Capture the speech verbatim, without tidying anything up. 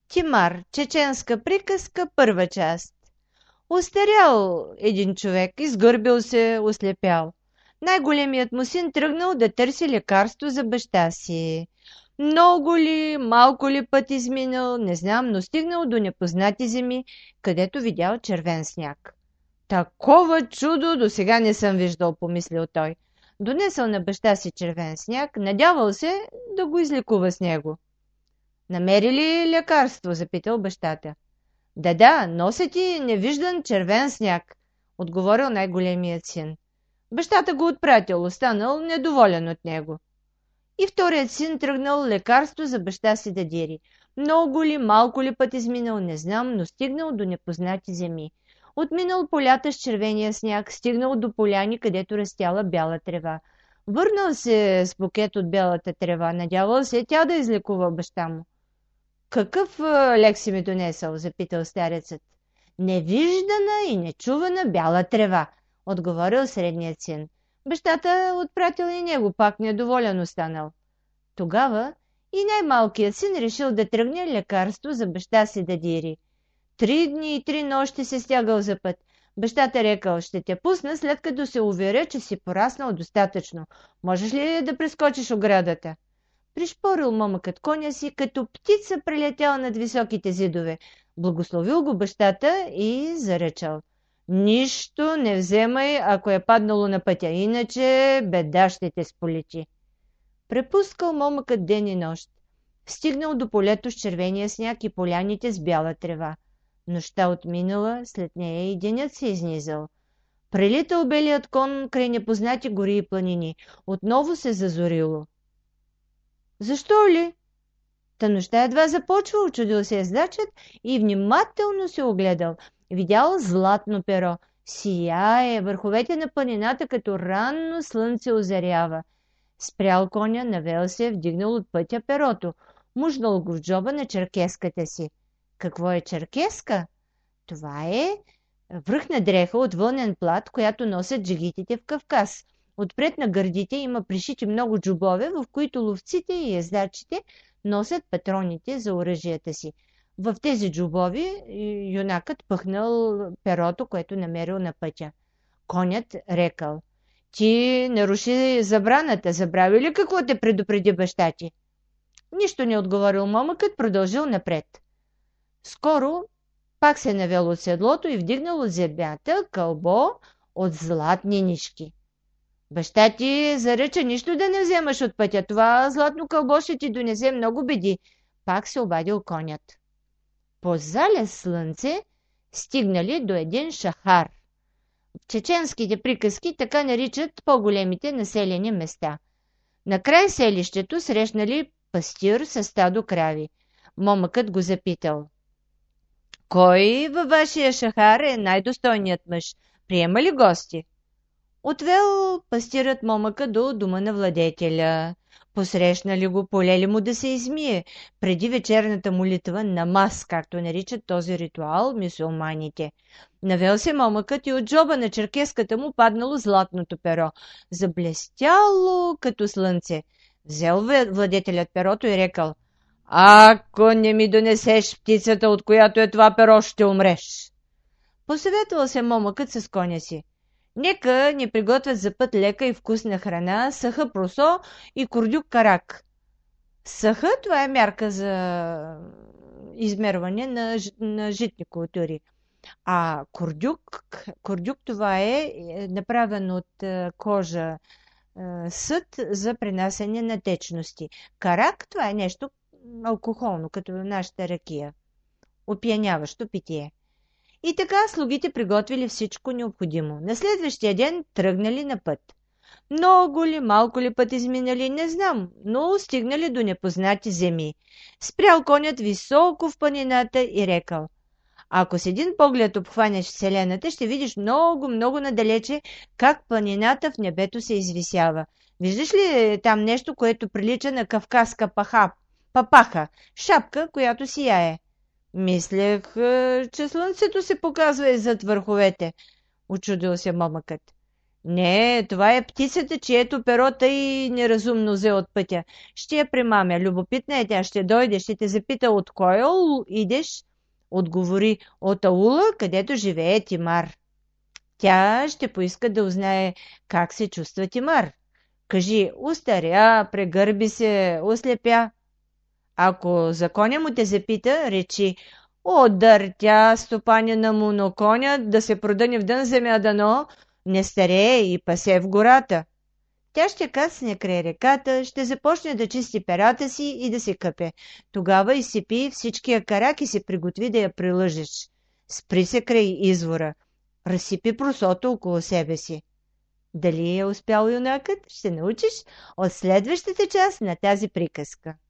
Тимар, чеченска приказка, първа част. Остарял един човек, изгърбил се, ослепял. Най-големият му син тръгнал да търси лекарство за баща си. Много ли, малко ли път изминал, не знам, но стигнал до непознати земи, където видял червен сняг. Такова чудо до сега не съм виждал, помислил той. Донесъл на баща си червен сняг, надявал се да го излекува с него. Намери ли лекарство? Запитал бащата. Да, да, нося ти невиждан червен сняг, отговорил най-големият син. Бащата го отпратил, останал недоволен от него. И вторият син тръгнал лекарство за баща си да дири. Много ли, малко ли път изминал, не знам, но стигнал до непознати земи. Отминал полята с червения сняг, стигнал до поляни, където растяла бяла трева. Върнал се с букет от бялата трева, надявал се тя да излекува баща му. Какъв лек си ми донесъл? Запитал старецът. Невиждана и нечувана бяла трева, отговорил средният син. Бащата отпратил и него, пак недоволен останал. Тогава и най-малкият син решил да тръгне лекарство за баща си да дири. Три дни и три нощи се стягал за път. Бащата рекал, ще те пусна, след като се уверя, че си пораснал достатъчно. Можеш ли да прескочиш оградата? Пришпорил момъкът коня си, като птица прелетял над високите зидове. Благословил го бащата и заръчал. Нищо не вземай, ако е паднало на пътя, иначе беда ще те сполети. Препускал момъкът ден и нощ. Стигнал до полето с червения сняг и поляните с бяла трева. Нощта отминала, след нея и денят се изнизал. Прелитал белият кон край непознати гори и планини. Отново се зазорило. Защо ли? Та нощта едва започва, очудил се ездачът и внимателно се огледал. Видял златно перо. Сияе, върховете на планината като ранно слънце озарява. Спрял коня, навел се, вдигнал от пътя перото. Мужнал го в джоба на черкеската си. Какво е черкеска? Това е връхна дреха от вълнен плат, която носят джигитите в Кавказ. Отпред на гърдите има пришити много джобове, в които ловците и ездачите носят патроните за оръжията си. В тези джобови юнакът пъхнал перото, което намерил на пътя. Конят рекал. Ти наруши забраната, забрави ли какво те предупреди баща ти? Нищо не отговорил момъкът, продължил напред. Скоро пак се навел от седлото и вдигнал от земята кълбо от златни нишки. Баща ти заръча нищо да не вземаш от пътя. Това златно кълбо ще ти донесе много беди. Пак се обадил конят. По залез слънце стигнали до един шахар. В чеченските приказки така наричат по-големите населени места. Накрай селището срещнали пастир със стадо крави. Момъкът го запитал. Кой във вашия шахар е най-достойният мъж? Приема ли гости? Отвел пастирът момъка до дома на владетеля. Посрещнали го, полели му да се измие преди вечерната молитва намаз, както наричат този ритуал мюсюлманите. Навел се момъкът и от джоба на черкеската му паднало златното перо, заблестяло като слънце. Взел владетелят перото и рекал: ако не ми донесеш птицата, от която е това перо, ще умреш. Посъветвал се момъкът с коня си. Нека ни приготвят за път лека и вкусна храна, съха просо и курдюк карак. Съха, това е мярка за измерване на, на житни култури. А курдюк, курдюк това е направен от кожа съд за пренасене на течности. Карак, това е нещо алкохолно, като нашата ракия. Опияняващо питие. И така слугите приготвили всичко необходимо. На следващия ден тръгнали на път. Много ли, малко ли път изминали, не знам, но стигнали до непознати земи. Спрял конят високо в планината и рекал: ако с един поглед обхванеш вселената, ще видиш много, много надалече как планината в небето се извисява. Виждаш ли там нещо, което прилича на кавказска паха, папаха, шапка, която сияе? Мислех, че слънцето се показва и зад върховете, учудил се момъкът. Не, това е птицата, чието перо тъй неразумно взе от пътя. Ще я примамя. Любопитна е тя, ще дойде, ще те запита от кой аул идеш. Отговори, от аула, където живее Тимар. Тя ще поиска да узнае как се чувства Тимар. Кажи, устаря, прегърби се, ослепя. Ако за коня му те запита, речи, «Отдър тя, стопанина му, но конят да се продъни в дън земя дано, не старее и пасе в гората». Тя ще кацне край реката, ще започне да чисти перата си и да се къпе. Тогава изсипи всичкия карак и се приготви да я прилъжеш. Спри се край извора. Разсипи просото около себе си. Дали е успял юнакът, ще научиш от следващата част на тази приказка.